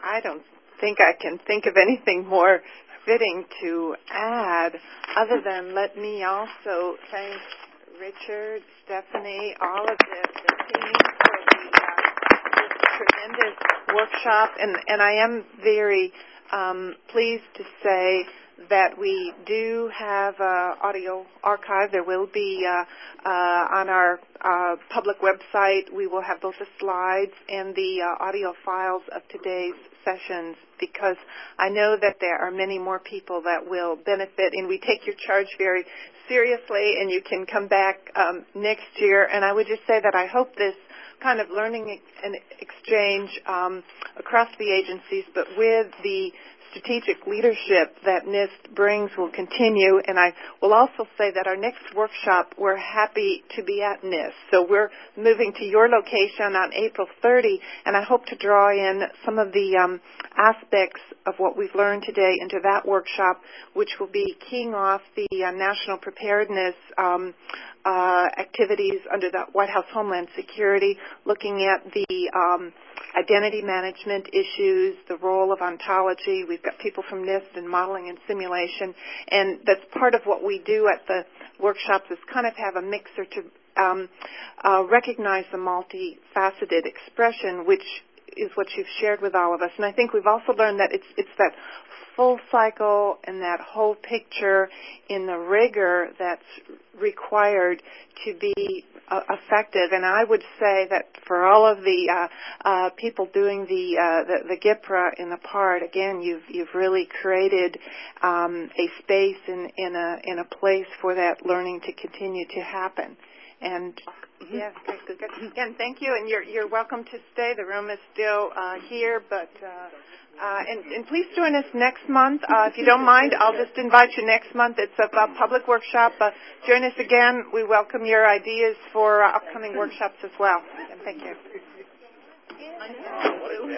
I don't think I can think of anything more fitting to add other than let me also thank Richard, Stephanie, all of the team for this tremendous workshop. And I am very pleased to say that we do have audio archive. There will be on our public website, we will have both the slides and the audio files of today's sessions, because I know that there are many more people that will benefit, and we take your charge very seriously, and you can come back next year. And I would just say that I hope this kind of learning and exchange across the agencies, but with the strategic leadership that NIST brings, will continue. And I will also say that our next workshop, we're happy to be at NIST. So we're moving to your location on April 30, and I hope to draw in some of the aspects of what we've learned today into that workshop, which will be keying off the national preparedness activities under the White House Homeland Security, looking at the identity management issues, the role of ontology. We've got people from NIST and modeling and simulation, and that's part of what we do at the workshops, is kind of have a mixer to recognize the multifaceted expression, which is what you've shared with all of us. And I think we've also learned that it's that full cycle and that whole picture in the rigor that's required to be effective. And I would say that for all of the people doing the GIPRA in the part, again, you've really created a space in a place for that learning to continue to happen. And yeah, good. Again, thank you, and you're welcome to stay. The room is still here, but and please join us next month. If you don't mind, I'll just invite you next month. It's a public workshop. Join us again. We welcome your ideas for upcoming workshops as well. And thank you.